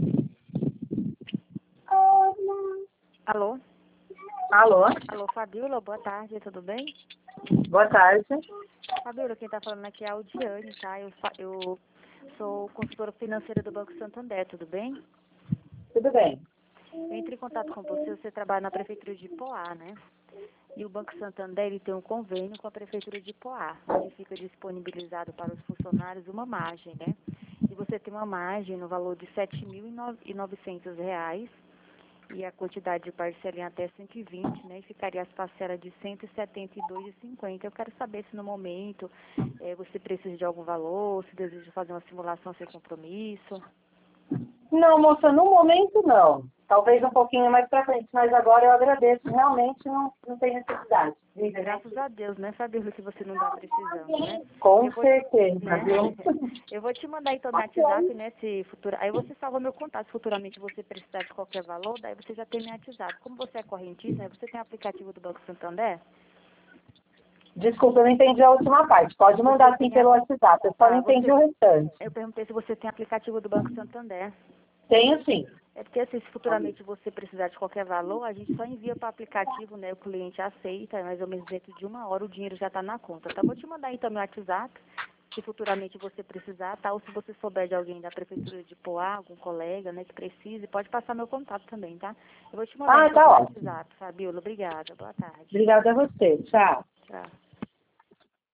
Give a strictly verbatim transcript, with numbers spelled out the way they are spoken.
Alô? Alô? Alô, Fabiola, boa tarde, tudo bem? Boa tarde. Fabiola, quem tá falando aqui é a Audiane, tá? Eu, fa- eu sou consultora financeira do Banco Santander, tudo bem? Tudo bem. Eu entrei em contato com você, você trabalha na Prefeitura de Poá, né? E o Banco Santander, ele tem um convênio com a Prefeitura de Poá, onde fica disponibilizado para os funcionários uma margem, né? E você tem uma margem no valor de sete mil e novecentos reais, e a quantidade de parcela em até cento e vinte, né? E ficaria as parcelas de cento e setenta e dois reais e cinquenta centavos. Eu quero saber se no momento eh, você precisa de algum valor, se deseja fazer uma simulação sem compromisso. Não, moça, no momento não. Talvez um pouquinho mais pra frente, mas agora eu agradeço. Realmente não, não tem necessidade. Diga, Graças a Deus, né, Fabíola, que você não está precisando, né? Com Eu vou, certeza, né? viu? Eu vou te mandar então no WhatsApp, né, se futura... Aí você salva meu contato, se futuramente você precisar de qualquer valor, daí você já tem meu WhatsApp. Como você é correntista, né, você tem aplicativo do Banco Santander? Desculpa, eu não entendi a última parte. Pode mandar sim pelo WhatsApp. Eu só não Ah, entendi você... o restante. Eu perguntei se você tem aplicativo do Banco Santander. Tenho sim. É porque assim, se futuramente você precisar de qualquer valor, a gente só envia para o aplicativo, né? O cliente aceita, é mais ou menos dentro de uma hora o dinheiro já está na conta, tá? Vou te mandar então meu WhatsApp, se futuramente você precisar, tá? Ou se você souber de alguém da Prefeitura de Poá, algum colega, né, que precise, pode passar meu contato também, tá? Eu vou te mandar Ah, então tá meu ótimo. WhatsApp, Fabiola. Obrigada. Boa tarde. Obrigada a você. Tchau. Tchau.